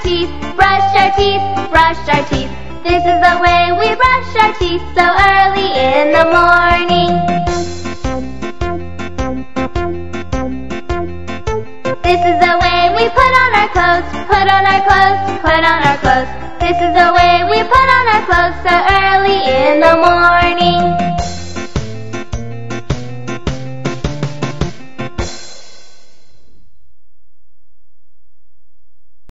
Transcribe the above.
teeth, brush our teeth, brush our teeth. This is the way we brush our teeth so early in the morning. This is the way we put on our clothes, put on our clothes, put on our clothes. This is the way we put on our clothes so early in the morning.